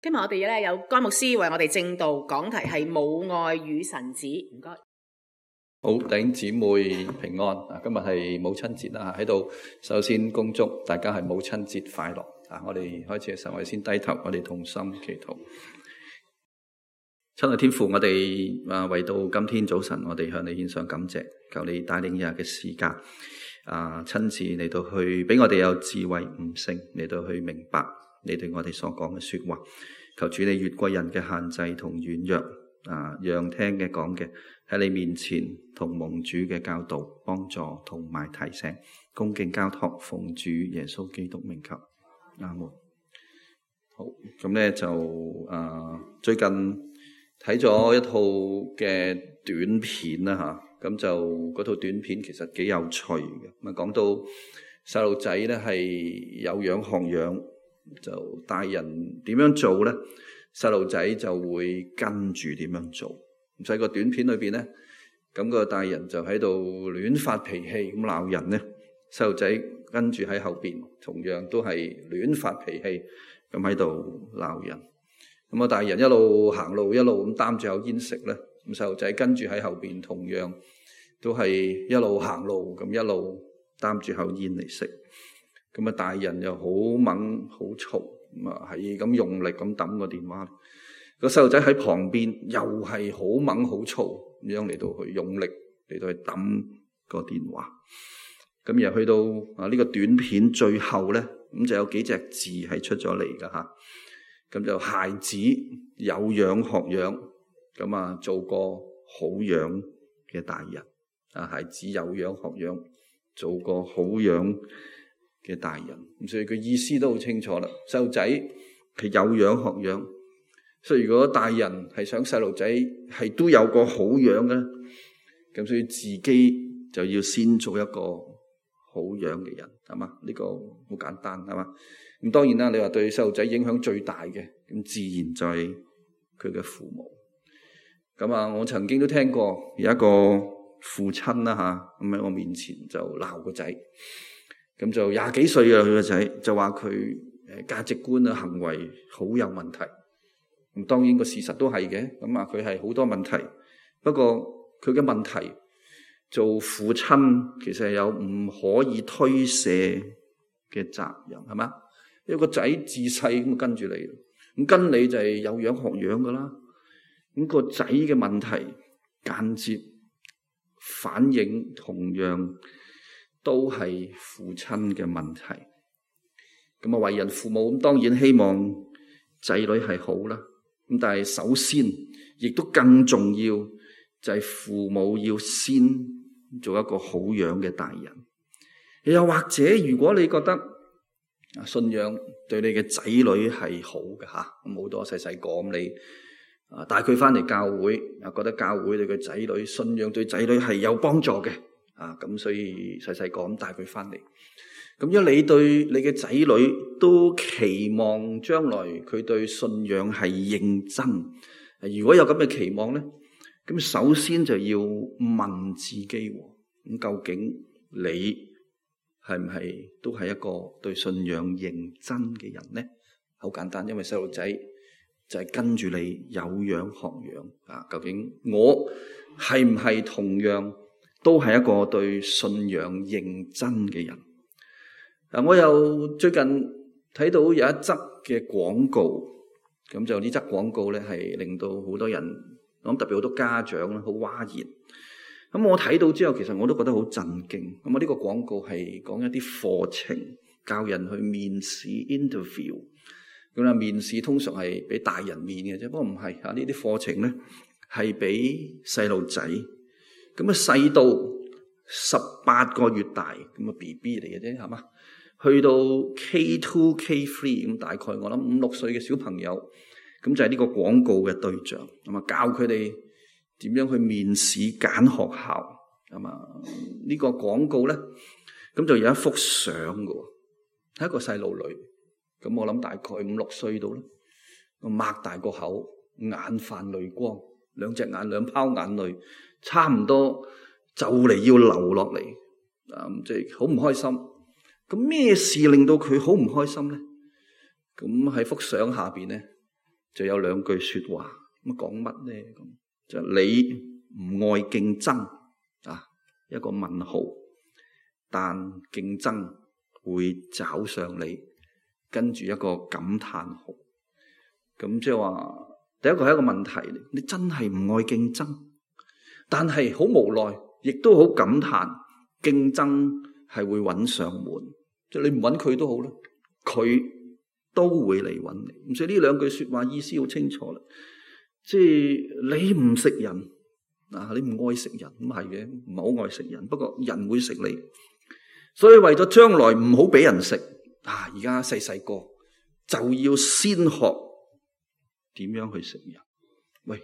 今日我哋咧有關牧師為我哋證道，講題係母愛與神子。唔該。 好，弟兄姊妹平安。今日係母親節啦，喺度首先恭祝大家係母親節快樂。我哋開始嘅時候，我哋先低頭，我哋同心祈禱。親愛天父，我哋為到今天早晨，我哋向你獻上感謝，求你帶領以下嘅時間，親自嚟到去俾我哋有智慧悟性，嚟到去明白你對我哋所講嘅說話。求主你越過人嘅限制同軟弱，讓聽嘅講嘅喺你面前同蒙主嘅教導幫助同埋提醒，恭敬交託，奉主耶穌基督名求，阿門。好，咁咧就最近睇咗一套嘅短片啦吓，咁就嗰套短片其實幾有趣嘅，咁講到細路仔咧係有樣學樣。就大人點樣做咧，細路仔就會跟住點樣做。咁喺個短片裏邊咧，咁個大人就喺度亂發脾氣咁鬧人咧，細路仔跟住喺後邊，同樣都係亂發脾氣咁喺度鬧人。咁大人一路行路一路咁擔住口煙食咧，咁細路仔跟住喺後邊，同樣都係一路行路咁一路擔住口煙嚟食。咁大人又好猛好嘈，係咁用力咁抌個電話。個細路仔喺旁邊又係好猛好嘈咁樣嚟到去用力嚟到去抌個電話。咁又去到呢個短片最後咧，咁就有幾隻字係出咗嚟噶吓。咁就孩子有樣學樣，咁做個好樣嘅大人。孩子有樣學樣，做個好樣嘅大人。咁所以佢意思都好清楚啦。細路仔係有樣學樣，所以如果大人係想細路仔係都有個好樣嘅，咁所以自己就要先做一個好樣嘅人，係嘛？呢個好簡單，係嘛？咁當然啦，你話對細路仔影響最大嘅，咁自然就係佢嘅父母。咁我曾經都聽過有一個父親啦吓，咁喺我面前就鬧個仔。咁就20幾歲啊，佢個仔就話佢價值觀行為好有問題。咁當然個事實都係嘅，咁佢係好多問題。不過佢嘅問題做父親其實係有唔可以推卸嘅責任，係嘛？因為個仔自細咁跟住你，咁跟你就係有樣學樣噶啦。咁個仔嘅問題間接反映同樣都係父親嘅問題。咁為人父母咁當然希望仔女係好啦。咁但係首先亦都更重要就係父母要先做一個好樣嘅大人。又或者如果你覺得信仰對你嘅仔女係好嘅吓，咁好多細細個咁你帶佢翻嚟教會，覺得教會對佢仔女信仰對仔女係有幫助嘅。咁所以細細個咁帶佢翻嚟。咁如果你對你嘅仔女都期望將來佢對信仰係認真，如果有咁嘅期望咧，咁首先就要問自己，咁究竟你係唔係都係一個對信仰認真嘅人咧？好簡單，因為細路仔就係跟住你有樣學樣。究竟我係唔係同樣都係一個對信仰認真嘅人？我又最近睇到有一則嘅廣告，咁就呢則廣告咧係令到好多人，我諗特別好多家長好嘩然。咁我睇到之後，其實我都覺得好震驚。咁呢個廣告係講一啲課程，教人去面試 interview。咁面試通常係俾大人面嘅啫，不過唔係呢啲課程咧係俾細路仔。咁細到18個月大，咁BB 嚟嘅啫，係嘛？去到 K2、K3 咁，大概我諗5、6歲嘅小朋友，咁就係呢個廣告嘅對象，咁教佢哋點樣去面試揀學校，係嘛？呢個廣告咧，咁就有一幅相嘅，係一個細路女，咁我諗大概5、6歲到啦，擘大個口，眼泛淚光，兩隻眼兩泡眼淚，差唔多就嚟要流落嚟，即係好唔開心。咁咩事令到佢好唔開心咧？咁喺幅相下邊咧， 就有兩句說話，咁講乜咧？咁就你唔愛競爭啊，一個問號，但競爭會找上你，跟住一個感嘆號。咁即係話，第一個係一個問題，你真係唔愛競爭，但係好無奈，亦都好感嘆，競爭係會揾上門，即係你唔揾佢都好啦，佢都會嚟揾你。咁所以呢兩句說話意思好清楚啦，即係你唔食人啊，你唔愛食人，咁係嘅，唔係好愛食人，不過人會食你，所以為咗將來唔好俾人食啊，而家細細個就要先學點樣去食人。喂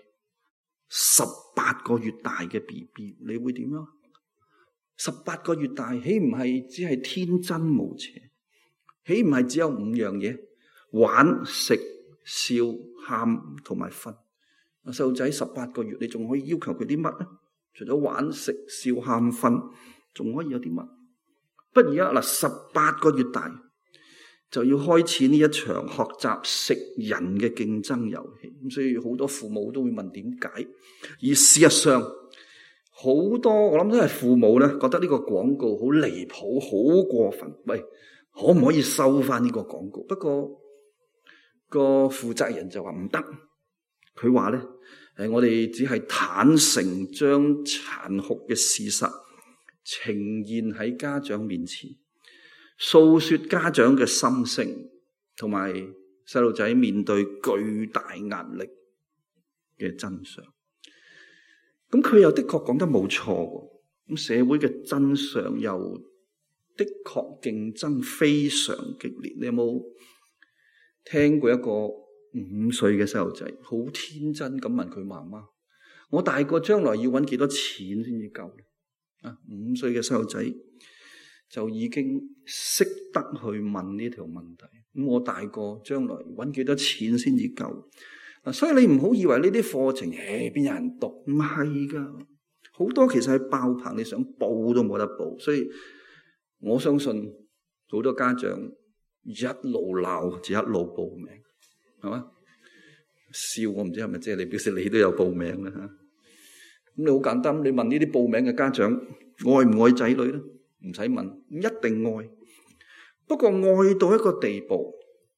，18個月大嘅 BB， 你會點樣？18個月大，豈唔係只係天真無邪？豈唔係只有5樣嘢？玩、食、笑、喊同埋瞓。細路仔18個月，你仲可以要求佢啲乜咧？除咗玩、食、笑、喊、瞓，仲可以有啲乜？不而家18個月大就要開始呢一場學習食人嘅競爭遊戲。咁所以好多父母都會問點解？而事實上，好多我諗都係父母咧，覺得呢個廣告好離譜、好過分。喂，可唔可以收翻呢個廣告？不過個負責人就話唔得。佢話咧，我哋只係坦誠將殘酷嘅事實呈現喺家長面前，訴說家長嘅心聲，同埋細路仔面對巨大壓力嘅真相。咁佢又的確講得冇錯，咁社會嘅真相又的確競爭非常激烈。你有冇聽過一個5歲嘅細路仔好天真咁問佢媽媽：我大個將來要搵幾多錢先至夠啊？5歲嘅細路仔就已經識得去問呢條問題。咁我大個將來搵幾多錢先至夠？所以你唔好以為呢啲課程邊有人讀，唔係噶，好多其實係爆棚，你想報都冇得報。所以我相信好多家長一路鬧就一路報名，係嘛？笑我唔知係咪即係你表示你都有報名啦吓？咁你好簡單，你問呢啲報名嘅家長愛唔愛仔女咧？唔使問，一定愛。不過愛到一個地步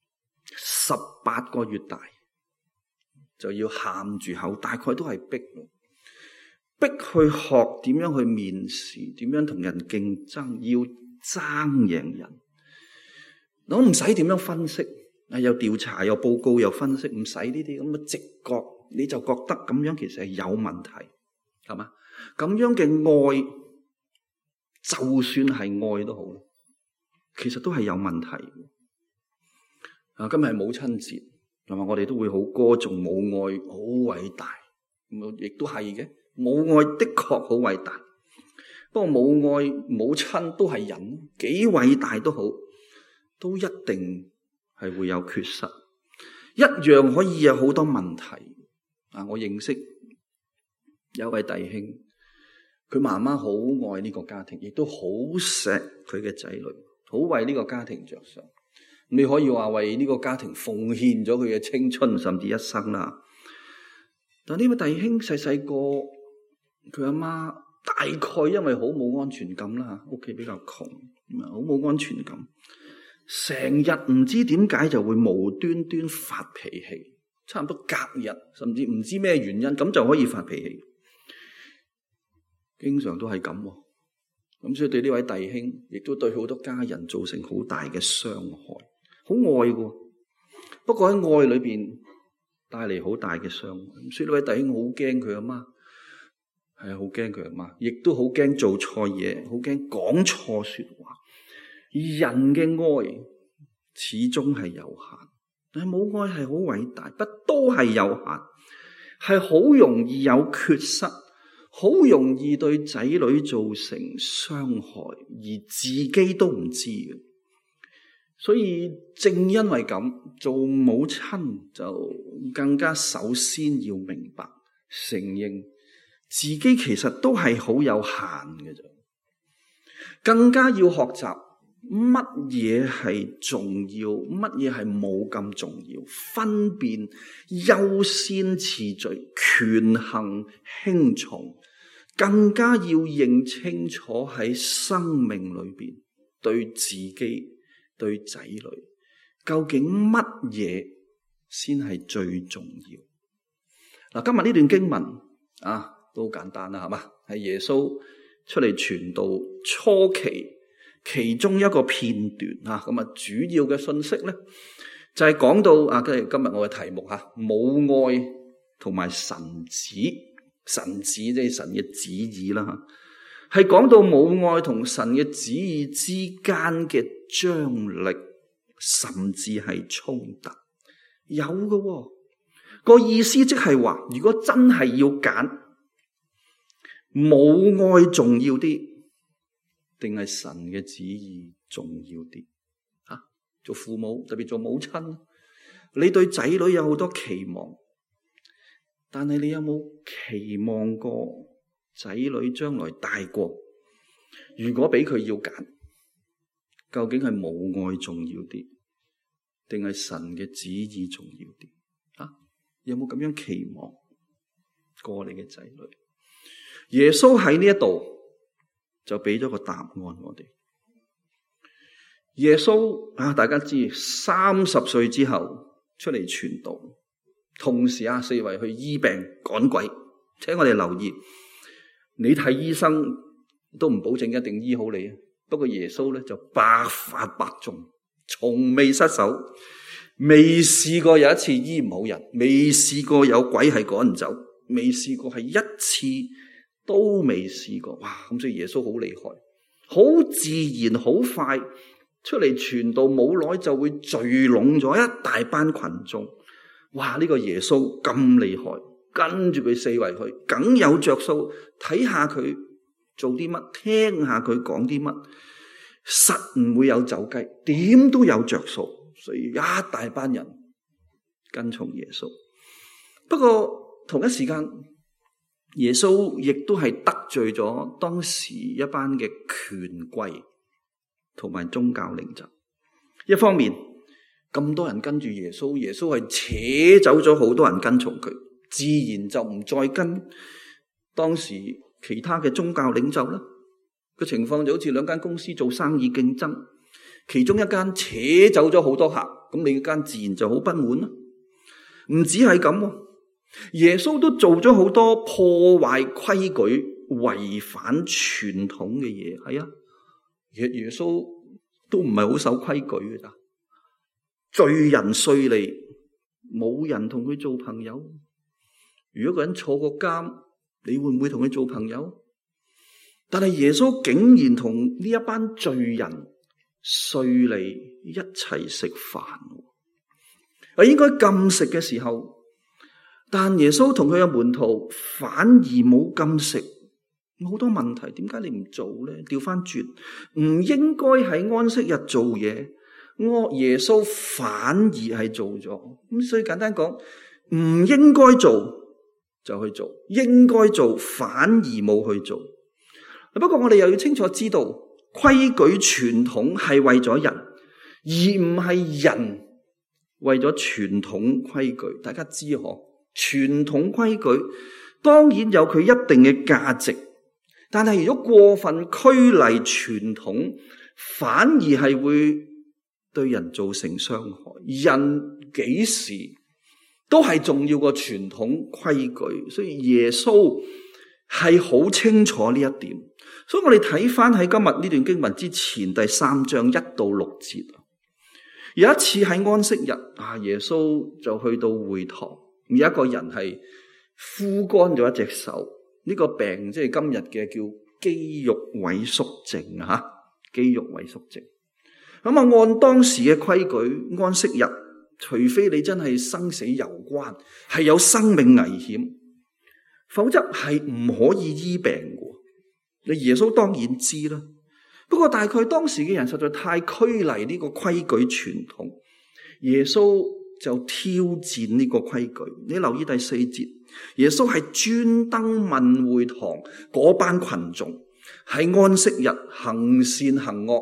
，18個月大就要喊住口，大概都係逼去學點樣去面試，點樣同人競爭，要爭贏人。我唔使點樣分析，有調查，有報告，有分析，唔使呢啲咁嘅直覺，你就覺得咁樣其實係有問題，係嘛？咁樣嘅愛，就算係愛都好，其實都係有問題。今日係母親節，係嘛？我哋都會好歌頌母愛，好偉大，亦都係嘅。母愛的確好偉大，不過母愛母親都係人，幾偉大都好，都一定係會有缺失，一樣可以有好多問題。我認識有位弟兄，佢媽媽好愛呢個家庭，亦都好錫佢嘅仔女，好為呢個家庭着想。你可以話為呢個家庭奉獻咗佢嘅青春，甚至一生啦。但呢位弟兄細細個，佢阿媽大概因為好冇安全感啦，屋企比較窮，好冇安全感，成日唔知點解就會無端端發脾氣，差唔多隔日，甚至唔知咩原因，咁就可以發脾氣，經常都係咁。咁所以對呢位弟兄，亦都對好多家人造成好大嘅傷害。好愛嘅，不過喺愛裏邊帶嚟好大嘅傷害。所以呢位弟兄好驚佢阿媽，係好驚佢阿媽，亦都好驚做錯嘢，好驚講錯說話。人嘅愛始終係有限，但係母愛係好偉大，不都係有限，係好容易有缺失，好容易對仔女造成傷害，而自己都唔知嘅。所以正因為咁，做母親就更加首先要明白，承認自己其實都係好有限嘅啫，更加要學習乜嘢係重要，乜嘢係冇咁重要，分辨優先次序、權衡輕重，更加要認清楚喺生命裏邊對自己、對仔女，究竟乜嘢先係最重要。嗱，今日呢段經文都好簡單啦，係嘛？係耶穌出嚟傳道初期其中一個片段咁啊，主要嘅信息咧就係講到今日我嘅題目母愛同埋神旨，神旨即係神嘅旨意啦，係講到母愛同神嘅旨意之間嘅張力，甚至係衝突，有嘅個意思，即係話如果真係要揀，母愛重要啲定係神嘅旨意重要啲？做父母，特別做母親，你對仔女有好多期望，但係你有冇期望過仔女將來大個，如果俾佢要揀，究竟係母愛重要啲定係神嘅旨意重要啲？有冇咁樣期望過你嘅仔女？耶穌喺呢一度就俾咗個答案我哋。耶穌大家知30歲之後出嚟傳道，同時四圍去醫病趕鬼。請我哋留意，你睇醫生都唔保證一定醫好你，不過耶穌咧就百發百中，從未失手。未試過有一次醫唔好人，未試過有鬼係趕唔走，未試過係一次都未試過。哇！咁所以耶穌好厲害，好自然，好快出嚟傳道，冇耐就會聚攏咗一大班群眾。哇！呢個耶穌咁厲害，跟住佢四圍去，梗有着數。睇下佢做啲乜，聽下佢講啲乜，實唔會有走雞，點都有着數。所以一大班人跟從耶穌。不過同一時間，耶穌亦都係得罪咗當時一班嘅權貴同埋宗教領袖。一方面咁多人跟住耶穌，耶穌係扯走咗好多人跟從佢，自然就唔再跟當時其他嘅宗教領袖啦。個情況就好似兩間公司做生意競爭，其中一間扯走咗好多客，咁你間自然就好不滿啦。唔止係咁，耶穌都做咗好多破壞規矩、違反傳統嘅嘢。係啊，耶穌都唔係好守規矩嘅咋，罪人稅吏，冇人同佢做朋友。如果個人坐過監，你會唔會同佢做朋友？但係耶穌竟然同呢一班罪人稅吏一齊食飯，應該禁食嘅時候，但耶穌同佢嘅門徒反而冇禁食，好多問題，點解你唔做咧？調翻轉，唔應該喺安息日做嘢，耶穌反而係做咗。咁所以簡單講，唔應該做就去做，應該做反而冇去做。不過我哋又要清楚知道，規矩傳統係為咗人，而唔係人為咗傳統規矩。大家知嗬，傳統規矩當然有佢一定嘅價值，但係如果過分拘泥傳統，反而係會對人造成傷害。人幾時都係重要過傳統規矩，所以耶穌係好清楚呢一點。所以我哋睇翻喺今日呢段經文之前第3章1到6節，有一次喺安息日，耶穌就去到會堂，有一個人係枯乾咗一隻手，呢個病即係今日嘅叫肌肉萎縮症肌肉萎縮症。咁按當時嘅規矩，安息日除非你真係生死攸關，係有生命危險，否則係唔可以醫病嘅。你耶穌當然知啦，不過大概當時嘅人實在太拘泥呢個規矩傳統，耶穌就挑戰呢個規矩。你留意第4節，耶穌係專登問會堂嗰班群眾喺安息日行善行惡，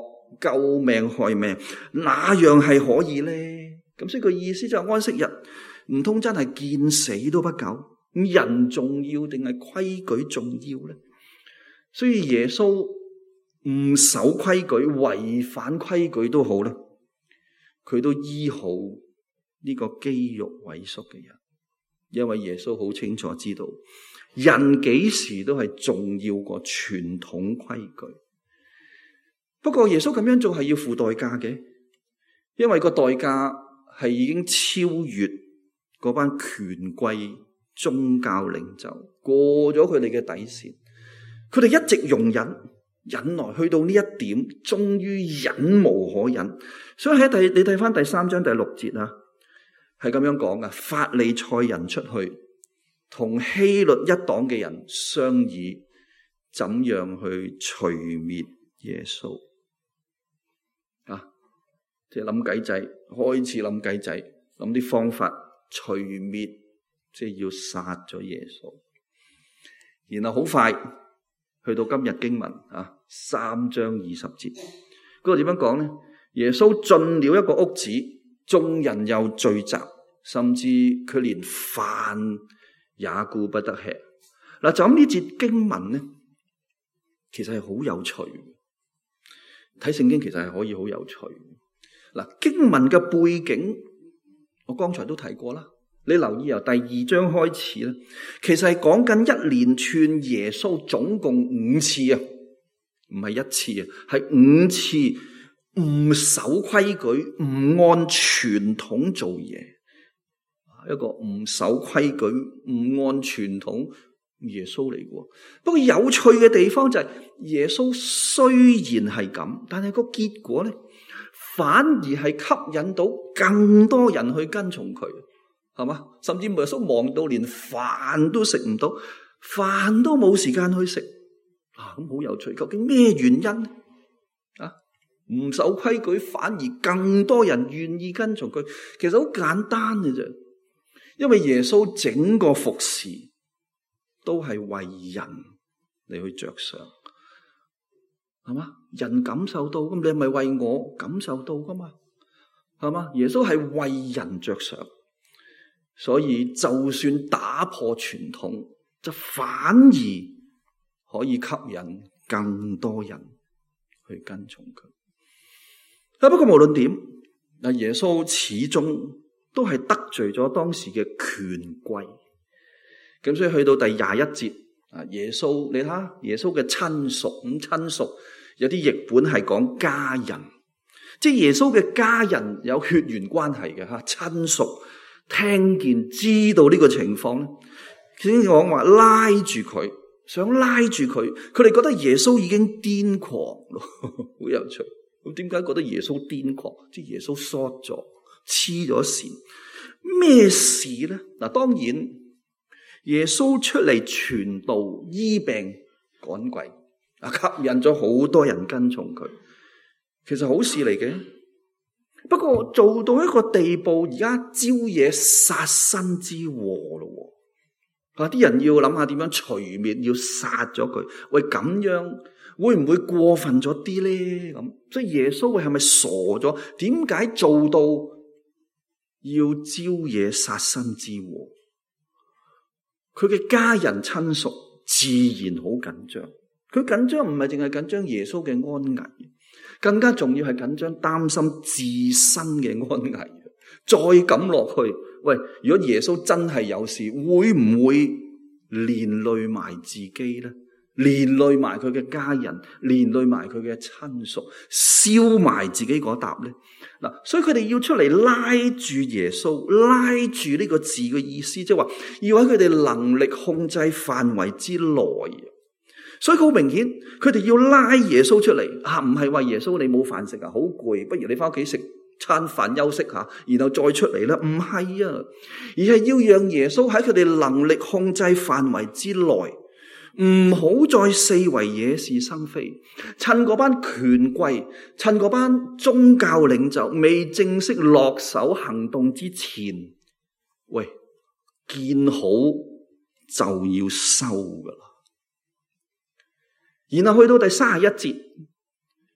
救命害命，哪樣係可以呢？咁所以個意思就係安息日唔通真係見死都不救？咁人重要定係規矩重要呢？所以耶穌唔守規矩，違反規矩都好啦，佢都醫好呢個肌肉萎縮嘅人，因為耶穌好清楚知道人幾時都係重要過傳統規矩。不過耶穌咁樣做係要付代價嘅，因為個代價係已經超越嗰班權貴宗教領袖，過咗佢哋嘅底線。佢哋一直容忍耐，去到呢一點，終於忍無可忍。所以喺你睇翻第3章第6節啊，係咁樣講噶：法利賽人出去同希律一黨嘅人商議，怎樣去除滅耶穌啊？即係諗計仔，開始諗計仔，諗啲方法除滅，即係要殺咗耶穌。然後好快去到今日經文啊，3章20節，嗰個點樣講呢？耶穌進了一個屋子，眾人又聚集，甚至佢連飯也顧不得吃。嗱，就咁呢節經文呢，其實係好有趣。睇聖經其實係可以好有趣。嗱，經文嘅背景我剛才都提過啦。你留意由第2章開始咧，其實係講緊一連串耶穌總共5次啊，唔係1次啊，係5次唔守規矩、唔按傳統做嘢，一個唔守規矩、唔按傳統耶穌嚟嘅。不過有趣嘅地方就係耶穌雖然係咁，但係個結果咧，反而係吸引到更多人去跟從佢。係嘛？甚至耶穌忙到連飯都食唔到，飯都冇時間去食啊！咁好有趣，究竟咩原因啊？唔守規矩，反而更多人願意跟從佢。其實好簡單嘅啫，因為耶穌整個服侍都係為人嚟去着想，係嘛？人感受到咁，你係咪為我感受到噶嘛？係嘛？耶穌係為人着想。所以就算打破傳統，就反而可以吸引更多人去跟從佢。不過無論點，耶穌始終都係得罪咗當時嘅權貴。咁所以去到第21節，耶穌你睇下耶穌嘅親屬，咁親屬有啲譯本係講家人，即係耶穌嘅家人有血緣關係嘅親屬。聽見知道呢個情況咧，先講話拉住佢，想拉住佢。佢哋覺得耶穌已經癲狂咯，好有趣。咁點解覺得耶穌癲狂？即係耶穌縮咗、黐咗線，咩事咧？嗱，當然耶穌出嚟傳道、醫病、趕鬼，吸引咗好多人跟從佢，其實好事嚟嘅。不過做到一個地步，而家招惹殺身之禍咯。啲人要諗下點樣除滅，要殺咗佢。喂，咁樣會唔會過分咗啲咧？咁所以耶穌係咪傻咗？點解做到要招惹殺身之禍？佢嘅家人親屬自然好緊張。佢緊張唔係淨係緊張耶穌嘅安危，更加重要係緊張擔心自身嘅安危。再咁落去，喂，如果耶穌真係有事，會唔會連累埋自己呢？連累埋佢嘅家人，連累埋佢嘅親屬，燒埋自己嗰笪呢？嗱，所以佢哋要出嚟拉住耶穌，拉住呢個字嘅意思，即係話要喺佢哋能力控制範圍之內。所以好明顯，佢哋要拉耶穌出嚟唔係話耶穌你冇飯食好攰，不如你翻屋企食餐飯休息下，然後再出嚟啦。唔係啊，而係要讓耶穌喺佢哋能力控制範圍之內，唔好再四圍惹是生非。趁嗰班權貴，趁嗰班宗教領袖未正式落手行動之前，喂，見好就要收噶啦。然後去到第31節，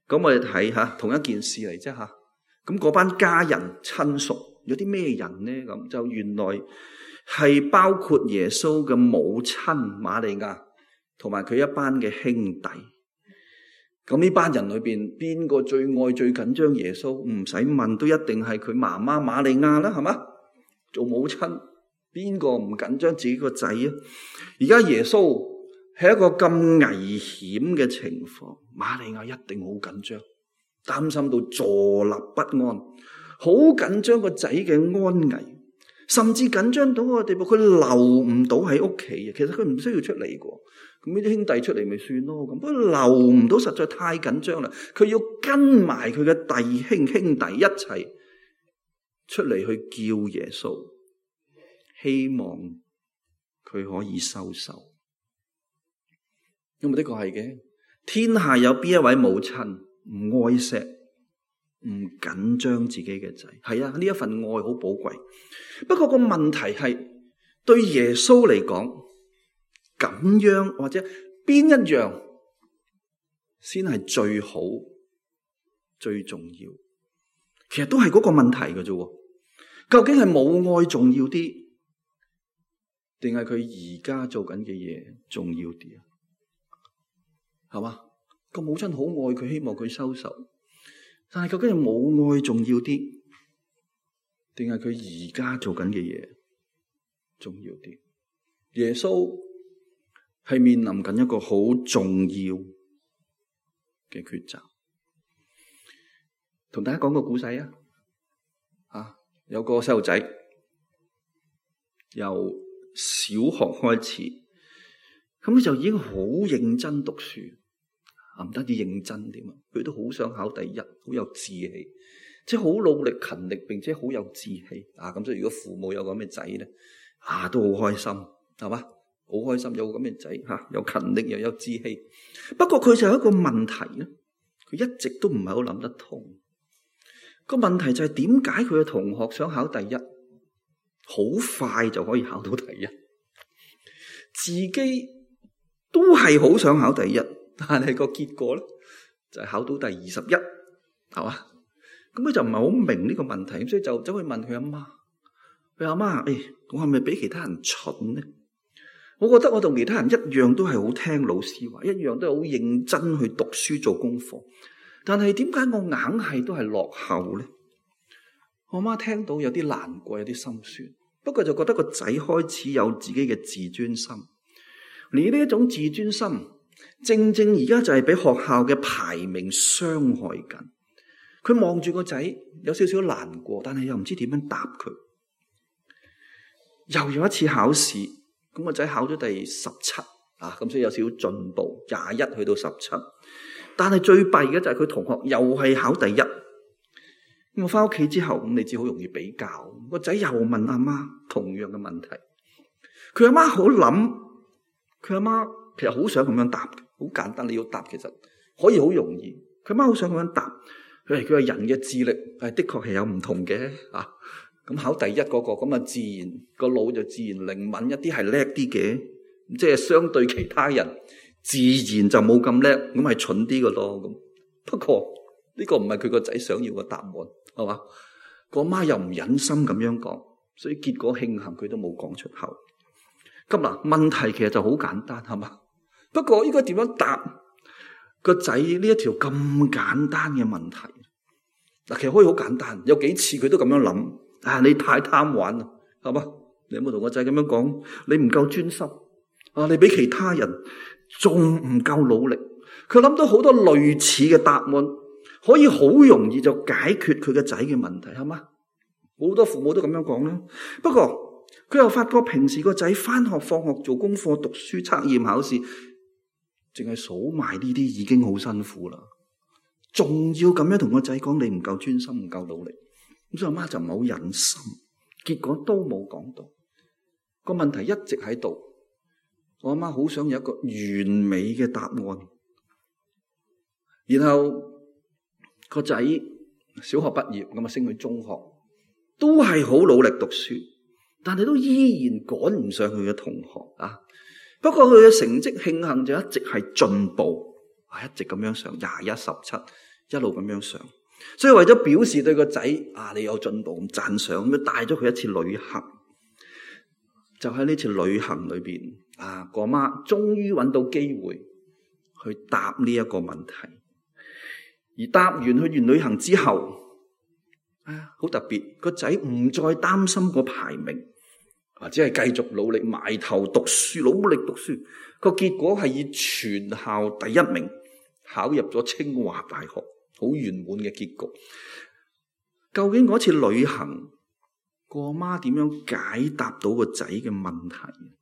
咁我哋睇下同一件事嚟啫吓。咁嗰班家人親屬有啲咩人呢？咁就原來係包括耶穌嘅母親瑪利亞同埋佢一班嘅兄弟。咁呢班人裏邊邊個最愛最緊張耶穌？唔使問，都一定係佢媽媽瑪利亞啦，係嘛？做母親邊個唔緊張自己個仔啊？而家耶穌係一個咁危險嘅情況，瑪利亞一定好緊張，擔心到坐立不安，好緊張個仔嘅安危，甚至緊張到個地步，佢留唔到喺屋企啊！其實佢唔需要出嚟嘅，咁呢啲兄弟出嚟咪算咯。咁不過留唔到，實在太緊張啦。佢要跟埋佢嘅弟兄弟一齊出嚟去叫耶穌，希望佢可以收手。因為的確係嘅，天下有邊一位母親唔愛錫、唔緊張自己嘅仔？係啊，呢一份愛好寶貴。不過個問題係，對耶穌嚟講，咁樣或者邊一樣先係最好、最重要？其實都係嗰個問題嘅啫。究竟係母愛重要啲，定係佢而家做緊嘅嘢重要啲啊？係嘛？個母親好愛佢，希望佢收手，但係究竟係母愛重要啲，定係佢而家做緊嘅嘢重要啲？耶穌係面臨緊一個好重要嘅抉擇。同大家講個故仔啊！有個細路仔由小學開始，咁佢就已經好認真讀書，唔單止認真點啊，佢都好想考第一，好有志氣，即係好努力勤力，並且好有志氣啊！咁所以如果父母有咁嘅仔咧，都好開心，係嘛？好開心有咁嘅仔吓，又勤力又有志氣。不過佢就有一個問題咧，佢一直都唔係好諗得通。個問題就係點解佢嘅同學想考第一，好快就可以考到第一，自己都係好想考第一，但係個結果咧就係考到第21，係嘛？咁佢就唔係好明呢個問題，所以就走去問佢阿媽。佢阿媽，我係咪比其他人蠢呢？我覺得我同其他人一樣都係好聽老師話，一樣都係好認真去讀書做功課。但係點解我硬係都係落後咧？我媽聽到有啲難過，有啲心酸，不過就覺得個仔開始有自己嘅自尊心。你呢一種自尊心，正正而家就係俾學校嘅排名傷害緊。佢望住個仔，有少少難過，但係又唔知點樣答佢。又有一次考試，咁個仔考咗第17啊，咁所以有少少進步，21去到17。但係最弊嘅就係佢同學又係考第一。咁我翻屋企之後，咁你知好容易比較。個仔又問阿媽同樣嘅問題，佢阿媽好諗，佢阿媽其實好想咁樣答，好簡單。你要答其實可以好容易。佢阿媽好想咁樣答，佢話人嘅智力係的確係有唔同嘅啊。咁考第一嗰個咁啊，自然個腦就自然靈敏一啲，係叻啲嘅，即係相對其他人。自然就冇咁叻，咁係蠢啲嘅咯。咁不過呢個唔係佢個仔想要嘅答案，係嘛？個媽又唔忍心咁樣講，所以結果慶幸佢都冇講出口。咁嗱，問題其實就好簡單，係嘛？不過應該點樣答個仔呢一條咁簡單嘅問題？嗱，其實可以好簡單，有幾次佢都咁樣諗。你太貪玩啦，係嘛？你有冇同個仔咁樣講？你唔夠專心你比其他人仲唔夠努力？佢諗到好多類似嘅答案，可以好容易就解決佢嘅仔嘅問題，係嘛？好多父母都咁樣講啦。不過佢又發覺平時個仔返學放學做功課讀書測驗考試，淨係數埋呢啲已經好辛苦啦，仲要咁樣同個仔講你唔夠專心唔夠努力，咁所以阿媽就唔係好忍心，結果都冇講到。個問題一直喺度。我阿媽好想有一個完美嘅答案，然後個仔小學畢業咁啊，升去中學，都係好努力讀書，但係都依然趕唔上佢嘅同學啊。不過佢嘅成績慶幸就一直係進步，一直咁樣上21、17， 一路咁樣上。所以為咗表示對個仔你有進步咁讚賞，咁樣帶咗佢一次旅行。就喺呢次旅行裏邊，個媽終於揾到機會去答呢一個問題。而答完去完旅行之後，好特別，個仔唔再擔心個排名，或者係繼續努力埋頭讀書，努力讀書。個結果係以全校第一名考入咗清華大學，好圓滿嘅結局。究竟嗰次旅行，個媽點樣解答到個仔嘅問題？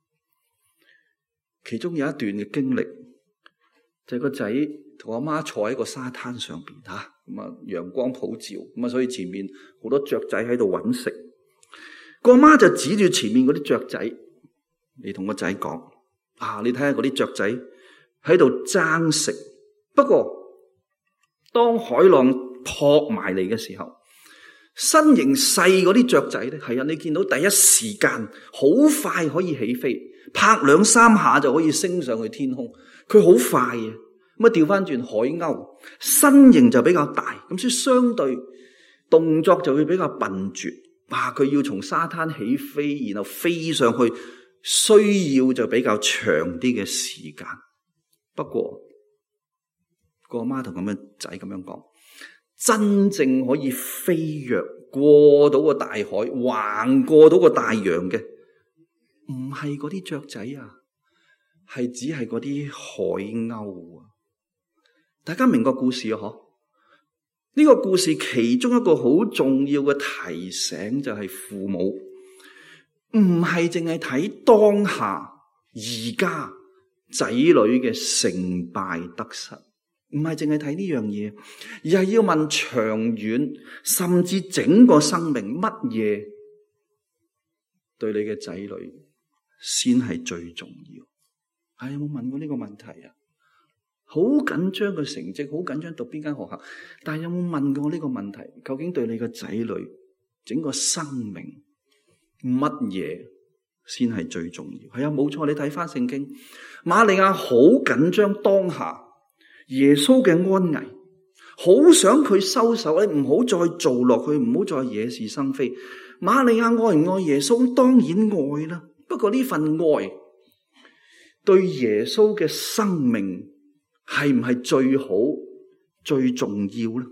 其中有一段嘅經歷，就係個仔同阿媽坐喺個沙灘上邊陽光普照，所以前面好多雀仔喺度揾食。個媽就指住前面嗰啲雀仔，你同個仔講：你睇下嗰啲雀仔喺度爭食。不過當海浪撲埋嚟嘅時候，身形細嗰啲雀仔咧，你見到第一時間好快可以起飛，拍2-3下就可以升上去天空。佢好快嘅。咁調翻轉海鷗，身形就比較大，咁所以相對動作就會比較笨拙。佢要從沙灘起飛，然後飛上去，需要就比較長啲嘅時間。不過個媽同咁樣仔咁樣講，真正可以飛躍過到個大海，橫過到個大洋嘅，唔係嗰啲雀仔係只係嗰啲海鷗。大家明個故事呢個故事其中一個好重要嘅提醒就係父母唔係淨係睇當下而家仔女嘅成敗得失，唔係淨係睇呢樣嘢，而係要問長遠，甚至整個生命，乜嘢對你嘅仔女先係最重要？有冇問過呢個問題？好緊張嘅成績，好緊張讀邊間學校，但係有冇問過呢個問題？究竟對你嘅仔女整個生命，乜嘢先係最重要？冇錯，你睇翻聖經，瑪利亞好緊張當下耶穌嘅安危，好想佢收手，唔好再做落去，唔好再惹是生非。瑪利亞愛唔愛耶穌？當然愛啦。不過呢份愛對耶穌嘅生命係唔係最好最重要呢？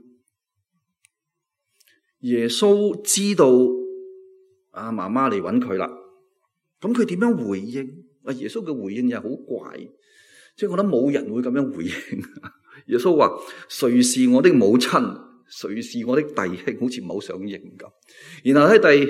耶穌知道媽媽嚟揾佢啦，咁佢點樣回應？耶穌嘅回應又好怪，即係我覺得冇人會咁樣回應。耶穌話：誰是我的母親？誰是我的弟兄？好似唔好想認咁。然後喺第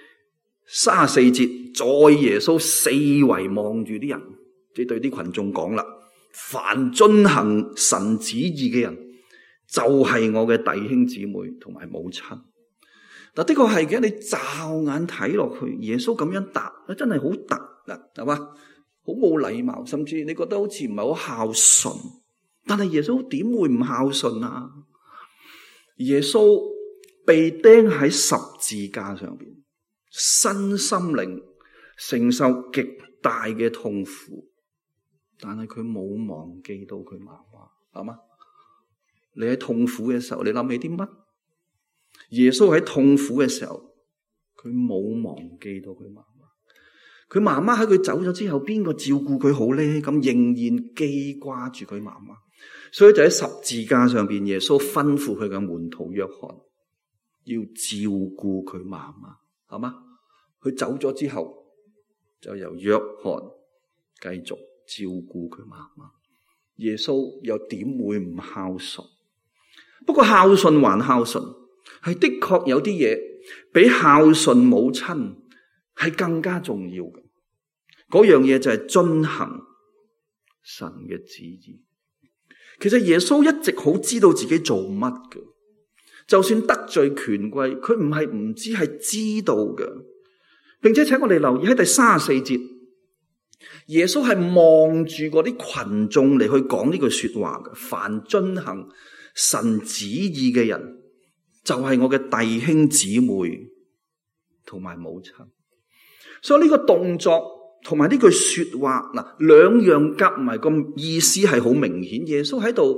34節，再耶穌四圍望住啲人，即係對啲群眾講啦。凡遵行神旨意嘅人，就係我嘅弟兄姊妹同埋母親。嗱，的確係嘅，你驟眼睇落去，耶穌咁樣答，真係好突兀，係嘛？好冇禮貌，甚至你覺得好似唔係好孝順。但係耶穌點會唔孝順啊？耶穌被釘喺十字架上邊，身心靈承受極大嘅痛苦。但係佢冇忘記到佢媽媽，係嘛？你喺痛苦嘅時候，你諗起啲乜？耶穌喺痛苦嘅時候，佢冇忘記到佢媽媽。佢媽媽喺佢走咗之後，邊個照顧佢好咧？咁仍然記掛住佢媽媽，所以就喺十字架上邊，耶穌吩咐佢嘅門徒約翰要照顧佢媽媽，係嘛？佢走咗之後，就由約翰繼續照顧佢媽媽。耶穌又點會唔孝順？不過孝順還孝順，係的確有啲嘢比孝順母親係更加重要嘅。嗰樣嘢就係遵行神嘅旨意。其實耶穌一直好知道自己做乜嘅，就算得罪權貴，佢唔係唔知，係知道嘅。並且請我哋留意喺第34節，耶穌係望住嗰啲群眾嚟去講呢句說話嘅。凡遵行神旨意嘅人，就係我嘅弟兄姊妹同埋母親。所以呢個動作同埋呢句說話，嗱，兩樣夾埋個意思係好明顯。耶穌喺度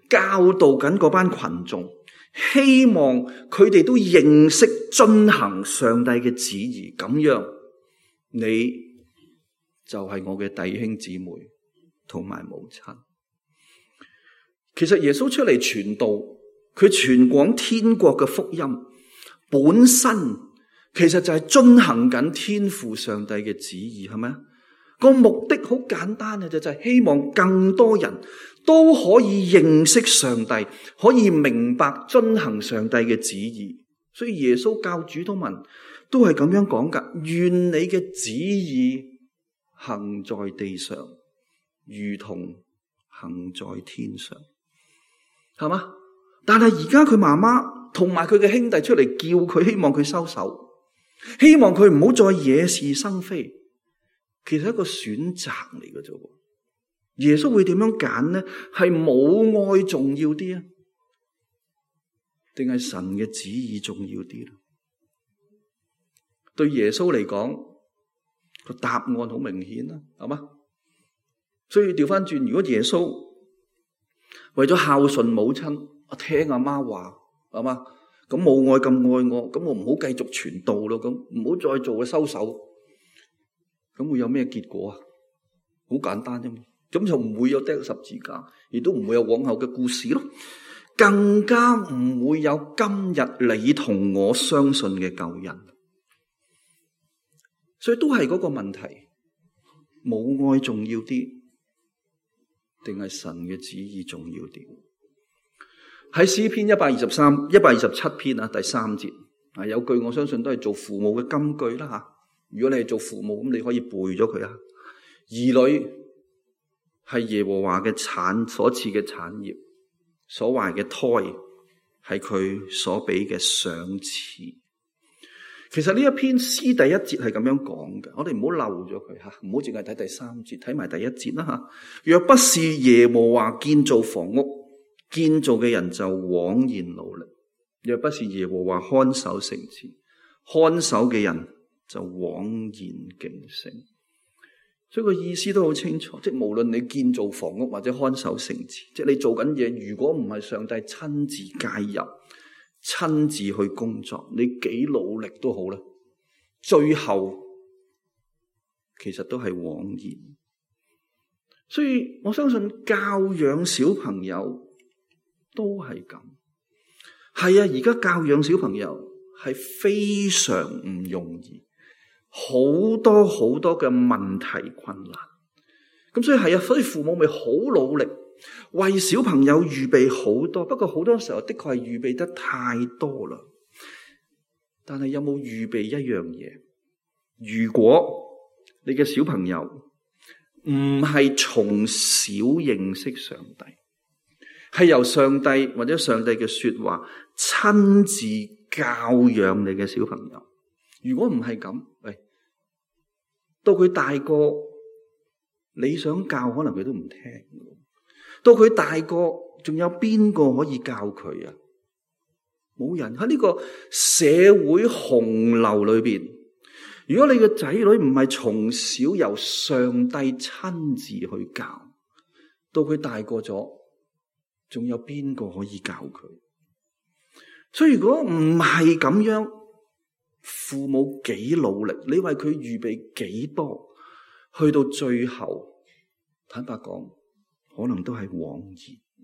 教導緊嗰班群眾，希望佢哋都認識遵行上帝嘅旨意，咁樣你就係我嘅弟兄姊妹同埋母親。其實耶穌出嚟傳道，佢傳廣天國嘅福音，本身其實就係遵行緊天父上帝嘅旨意，係咪啊？個目的好簡單嘅，就係希望更多人都可以認識上帝，可以明白遵行上帝嘅旨意。所以耶穌教主禱文都係咁樣講噶，願你嘅旨意行在地上，如同行在天上，係嘛？但係而家佢媽媽同埋佢嘅兄弟出嚟叫佢，希望佢收手，希望佢唔好再惹是生非。其實係一個選擇嚟嘅啫。耶穌會點樣揀呢？係母愛重要啲啊，定係神嘅旨意重要啲咧？對耶穌嚟講，個答案好明顯啦，係嘛？所以調翻轉，如果耶穌為咗孝順母親，我聽阿媽話，係嘛？咁母愛咁愛我，咁我唔好繼續傳道咯，咁唔好再做嘅，收手。咁會有咩結果啊？好簡單啫嘛，咁就唔會有釘十字架，亦都唔會有往後嘅故事咯，更加唔會有今日你同我相信嘅救恩。所以都係嗰個問題，母愛重要啲，定係神嘅旨意重要啲？喺詩篇127篇啊，第3節啊，有句我相信都係做父母嘅金句啦吓。如果你係做父母，咁你可以背咗佢啊。兒女係耶和華嘅所賜嘅產業，所懷嘅胎係佢所俾嘅賞賜。其實呢一篇詩第一節係咁樣講嘅，我哋唔好漏咗佢吓，唔好淨係睇第3節，睇埋第1節啦吓。若不是耶和華建造房屋，建造嘅人就枉然努力；若不是耶和華看守城池，看守嘅人就枉然警醒。所以個意思都好清楚，即係無論你建造房屋或者看守城池，即係你做緊嘢，如果唔係上帝親自介入、親自去工作，你幾努力都好啦，最後其實都係枉然。所以我相信教養小朋友都係咁。係啊，而家教養小朋友係非常唔容易。好多好多嘅問題困難，咁所以係啊，所以父母咪好努力為小朋友預備好多，不過好多時候的確係預備得太多啦。但係有冇預備一樣嘢？如果你嘅小朋友唔係從小認識上帝，係由上帝或者上帝嘅說話親自教養你嘅小朋友，如果唔係咁，喂，到佢大個，你想教可能佢都唔聽。到佢大個，仲有邊個可以教佢啊？冇人。喺呢個社會洪流裏邊，如果你嘅仔女唔係從小由上帝親自去教，到佢大個咗，仲有邊個可以教佢？所以如果唔係咁樣，父母幾努力，你為佢預備幾多，去到最後，坦白講，可能都係枉然。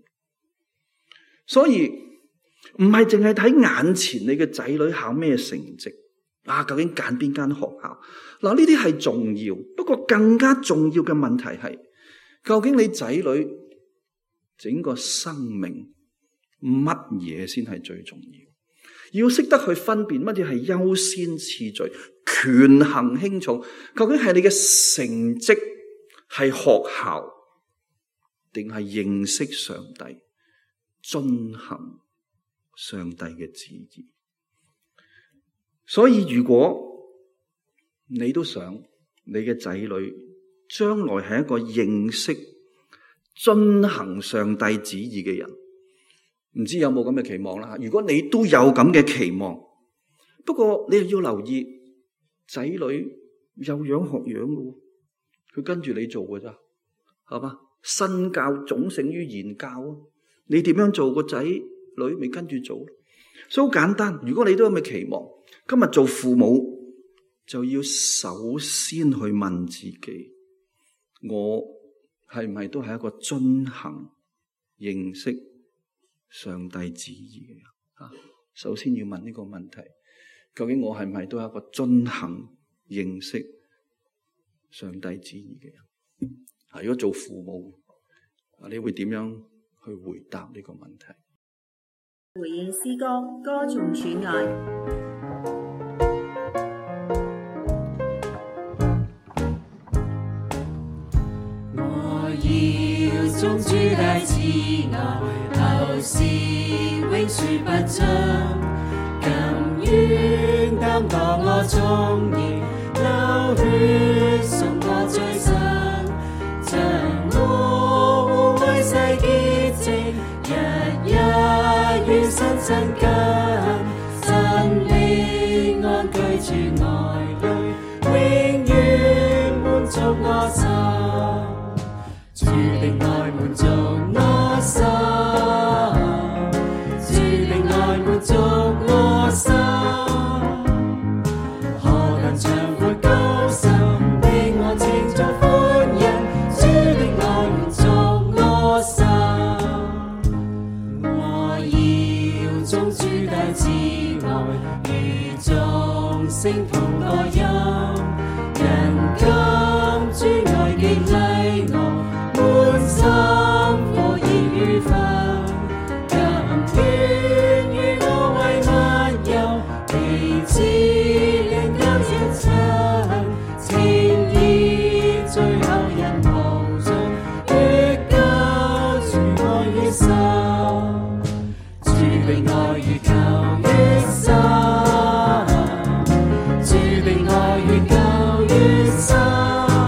所以唔係淨係睇眼前你嘅仔女考咩成績啊，究竟揀邊間學校嗱，呢啲係重要，不過更加重要嘅問題係，究竟你仔女整個生命乜嘢先係最重要？要識得去分辨乜嘢係優先次序、權衡輕重，究竟係你嘅成績，係學校，定係認識上帝、遵行上帝嘅旨意？所以如果你都想你嘅仔女將來係一個認識、遵行上帝旨意嘅人，唔知有冇咁嘅期望啦？如果你都有咁嘅期望，不過你又要留意，仔女有樣學樣嘅，佢跟住你做嘅咋，係嘛？身教總勝於言教啊！ 你點樣做，個仔女咪跟住做。所以好簡單，如果你都有咁嘅期望，今日做父母就要首先去問自己，我係唔係都係一個遵行認識上帝旨意嘅人？首先要問呢個問題，究竟我係唔係都係一個遵行認識上帝旨意嘅人？如果做父母，你會點樣去回答呢個問題？ 回應詩歌，歌頌主愛。 我要忠主的慈愛，後事永說不盡，甘願擔當我重擔，流血送我最深，將我污穢洗潔淨，日日與神親近，神靈安居住愛裡，永遠滿足我心。主的愛滿足我心，主的愛滿足我心，何等長闊高深，令我稱頌歡欣。主的愛滿足我心，我要忠主的慈愛，與眾聖同歌音，人感主愛激勵我。滿心火熱與憤，甘願與我為密友，彼此連感一親，情義最後人無盡，越久主愛越深，主的愛越求越深，主的愛越求越深。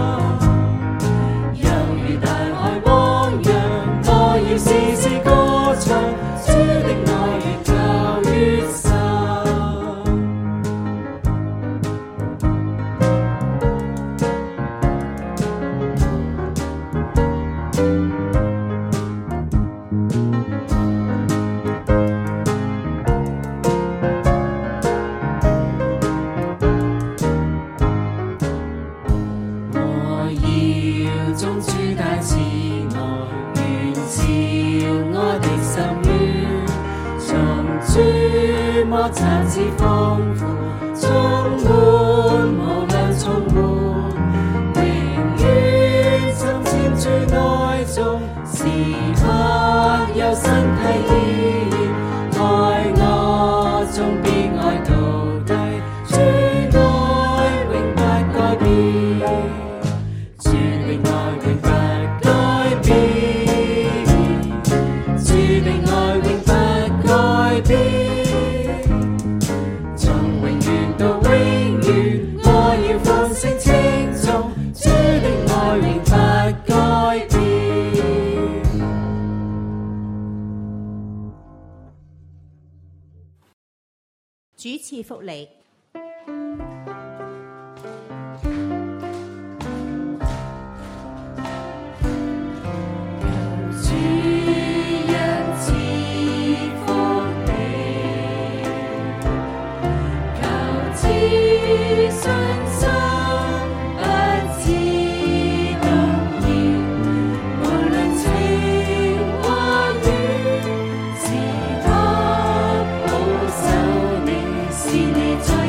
我層次豐富，充滿無量充滿，永遠浸浸住愛中，時刻有新體驗，愛我終必愛到底，主愛永不改變，主的愛永不改變，主的愛永不改變。 主賜福利。 你在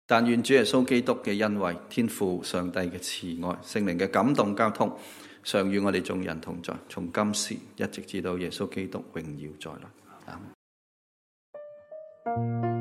但願主耶穌基督嘅恩惠、天父上帝嘅慈愛、聖靈嘅感動交通，常與我哋眾人同在，從今時一直至到耶穌基督榮耀再來。阿們。